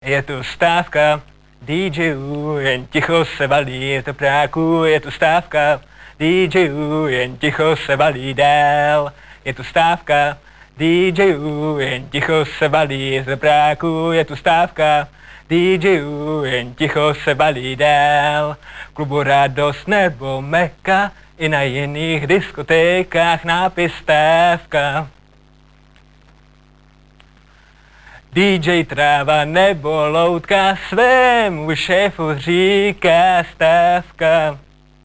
Je tu stávka DJů, jen ticho se valí, je to práků, je tu stávka DJů, jen ticho se valí dál. Je tu stávka DJů, jen ticho se valí, je to práků, je tu stávka DJů, jen ticho se valí dál. V klubu Radost nebo Meka, i na jiných diskotékách nápis stávka. DJ Tráva nebo Loutka svému šéfu říká stávka.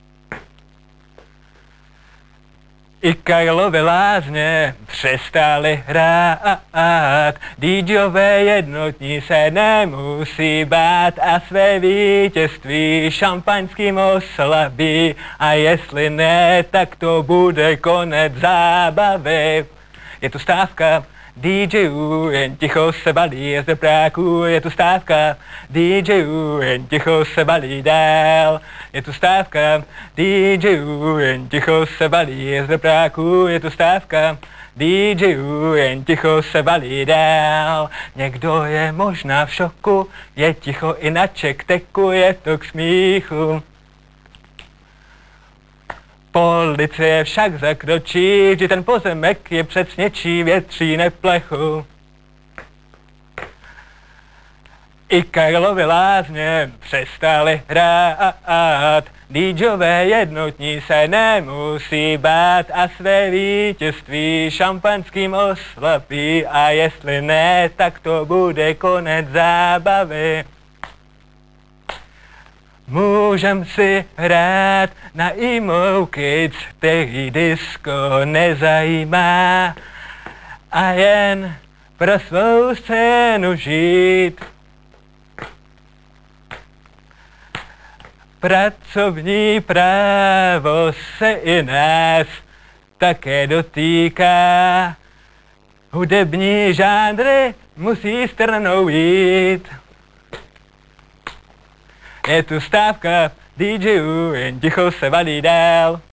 I Karlovy Lázně přestali hrát, DJové jednotní se nemusí bát a své vítězství šampaňským oslabí. A jestli ne, tak to bude konec zábavy. Je tu stávka DJů, jen ticho se balí, je zde práků, je tu stávka DJů, jen ticho se balí dál. Je tu stávka DJů, jen ticho se balí, je zde práků, je tu stávka DJů, jen ticho se balí dál. Někdo je možná v šoku, je ticho i na čekteku, je to k smíchu. Policie však zakročí, že ten pozemek je přec něčí větří neplechu. I Karlovy Lázně přestali hrát, DJové jednotní se nemusí bát a své vítězství šampaňským oslabí. A jestli ne, tak to bude konec zábavy. Můžem si hrát na emo kids, který disco nezajímá a jen pro svou scénu žít. Pracovní právo se i nás také dotýká. Hudební žánry musí stranou jít. Je tu stávka DJů, jen ticho se valí dál.